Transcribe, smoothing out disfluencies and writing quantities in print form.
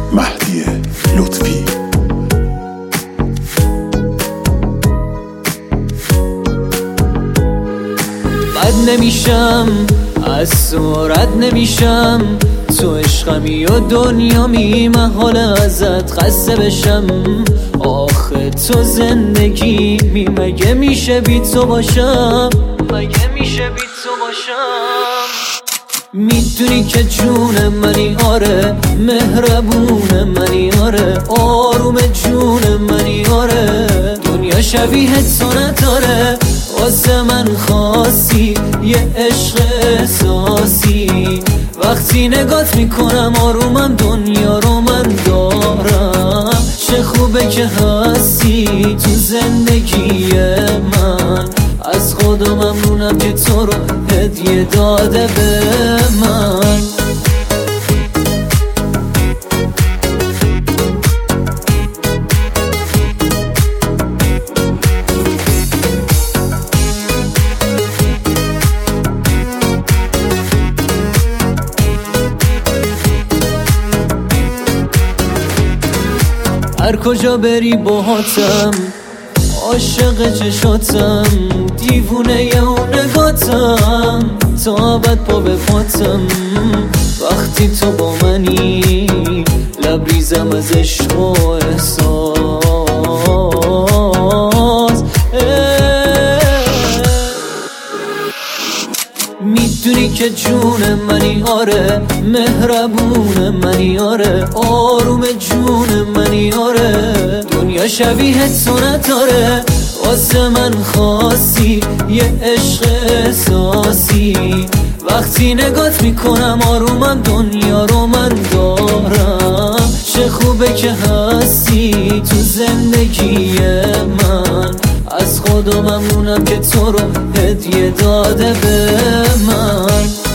مهدی لطفی. بد نمیشم از تو رد نمیشم، تو عشقمی و دنیامی، محال ازت خسته بشم. آخه تو زندگی مگه میشه بی تو باشم، مگه میشه بی تو باشم. میدونی که جون منی، آره مهربون منی، آره آروم جون منی، آره دنیا شبیه تو نداره. واسه من خاصی یه عشق احساسی، وقتی نگات میکنم آرومم، دنیا رو من دارم. چه خوبه که هستی تو زندگی من، از خدا ممنونم که تو رو هدیه داده به من. هر کجا بری باهاتم، عاشق چشاتم، دیوونه اون نگاتم، تا ابد پا به پاتم. وقتی تو با منی لبریزم از عشق و احساس. میدونی که جون منی، آره مهربون منی، آره آروم جون منی، آره دنیا شبیه تو نداره. واسه من خاصی یه عشق احساسی، وقتی نگات میکنم آرومم، دنیا رو من دارم. چه خوبه که هستی تو زندگی من، از خدا ممنونم که تو رو هدیه داده به من.